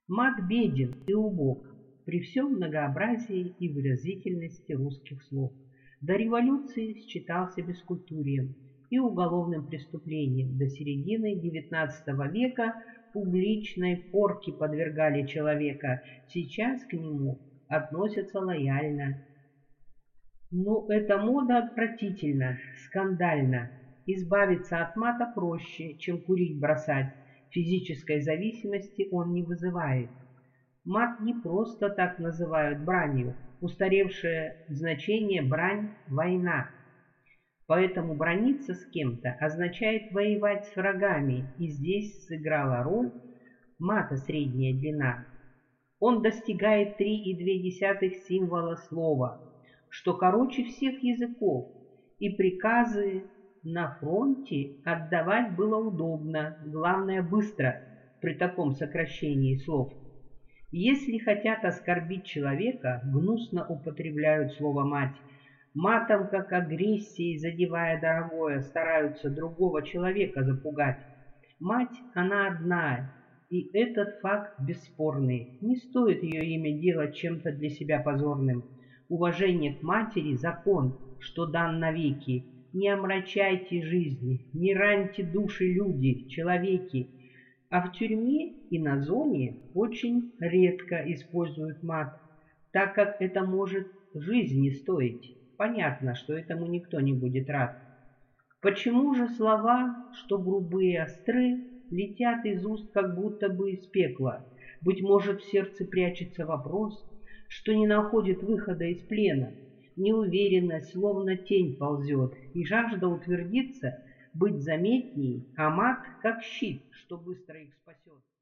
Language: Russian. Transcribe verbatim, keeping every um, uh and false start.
Мат беден и убог при всем многообразии и выразительности русских слов. До революции считался бескультурием и уголовным преступлением. До середины девятнадцатого века публичной порке подвергали человека. Сейчас к нему относятся лояльно. Но эта мода отвратительна, скандальна. Избавиться от мата проще, чем курить бросать. Физической зависимости он не вызывает. Мат не просто так называют бранью. Устаревшее значение брань – война. Поэтому браниться с кем-то означает воевать с врагами, и здесь сыграла роль мата средняя длина. Он достигает три и две десятых символа слова, что короче всех языков, и приказы на фронте отдавать было удобно, главное быстро при таком сокращении слов. Если хотят оскорбить человека, гнусно употребляют слово «мать». Матом, как агрессией, задевая дорогое, стараются другого человека запугать. Мать, она одна, и этот факт бесспорный. Не стоит ее имя делать чем-то для себя позорным. Уважение к матери – закон, что дан навеки. Не омрачайте жизни, не раньте души люди, человеки. А в тюрьме и на зоне очень редко используют мат, так как это может жизни стоить. Понятно, что этому никто не будет рад. Почему же слова, что грубые и остры, летят из уст как будто бы из пекла? Быть может, в сердце прячется вопрос, что не находит выхода из плена. Неуверенность, словно тень, ползет, и жажда утвердиться, быть заметней, а мат как щит, что быстро их спасет.